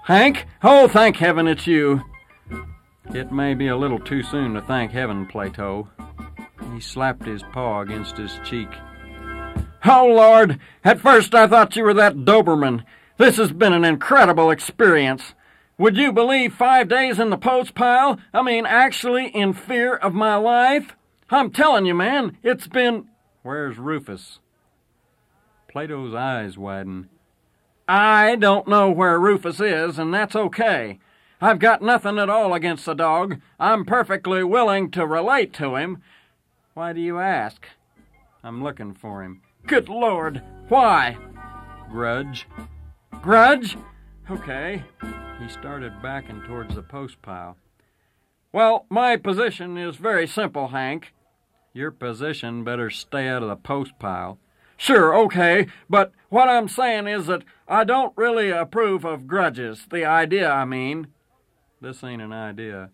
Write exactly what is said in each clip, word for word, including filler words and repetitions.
Hank? Oh, thank heaven it's you. It may be a little too soon to thank heaven, Plato. He slapped his paw against his cheek. Oh, Lord, at first I thought you were that Doberman. This has been an incredible experience. Would you believe five days in the post pile? I mean, actually in fear of my life? I'm telling you, man, it's been... Where's Rufus? Plato's eyes widened. I don't know where Rufus is, and that's okay. I've got nothing at all against the dog. I'm perfectly willing to relate to him. Why do you ask? I'm looking for him. Good Lord, why? Grudge. Grudge? Okay. He started backing towards the post pile. Well, my position is very simple, Hank. Your position better stay out of the post pile. Sure, okay, but what I'm saying is that I don't really approve of grudges. The idea, I mean. This ain't an idea.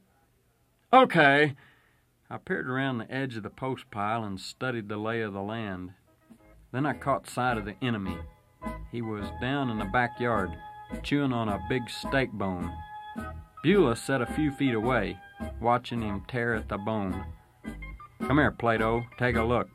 Okay. I peered around the edge of the post pile and studied the lay of the land. Then I caught sight of the enemy. He was down in the backyard, chewing on a big steak bone. Beulah sat a few feet away, watching him tear at the bone. Come here, Plato, take a look.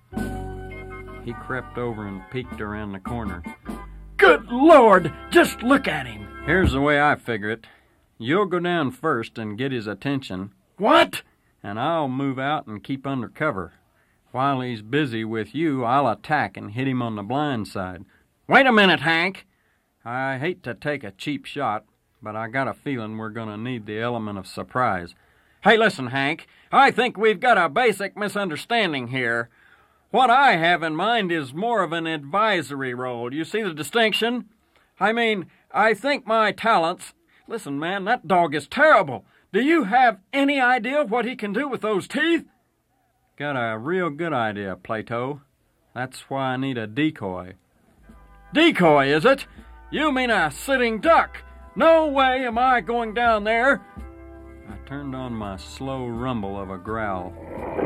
He crept over and peeked around the corner. Good Lord, just look at him. Here's the way I figure it. You'll go down first and get his attention. What? And I'll move out and keep under cover. While he's busy with you, I'll attack and hit him on the blind side. Wait a minute, Hank. I hate to take a cheap shot, but I got a feeling we're going to need the element of surprise. Hey, listen, Hank. I think we've got a basic misunderstanding here. What I have in mind is more of an advisory role. You see the distinction? I mean, I think my talents... Listen, man, that dog is terrible. Do you have any idea what he can do with those teeth? Got a real good idea, Plato. That's why I need a decoy. Decoy, is it? You mean a sitting duck? No way am I going down there. I turned on my slow rumble of a growl.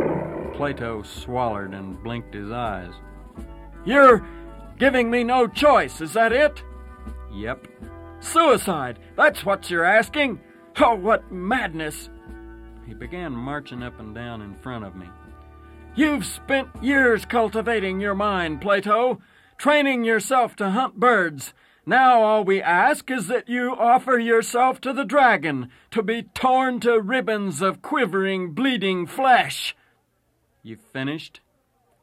Plato swallowed and blinked his eyes. You're giving me no choice, is that it? Yep. Suicide, that's what you're asking. Oh, what madness. He began marching up and down in front of me. You've spent years cultivating your mind, Plato, training yourself to hunt birds. Now all we ask is that you offer yourself to the dragon, to be torn to ribbons of quivering, bleeding flesh. You finished?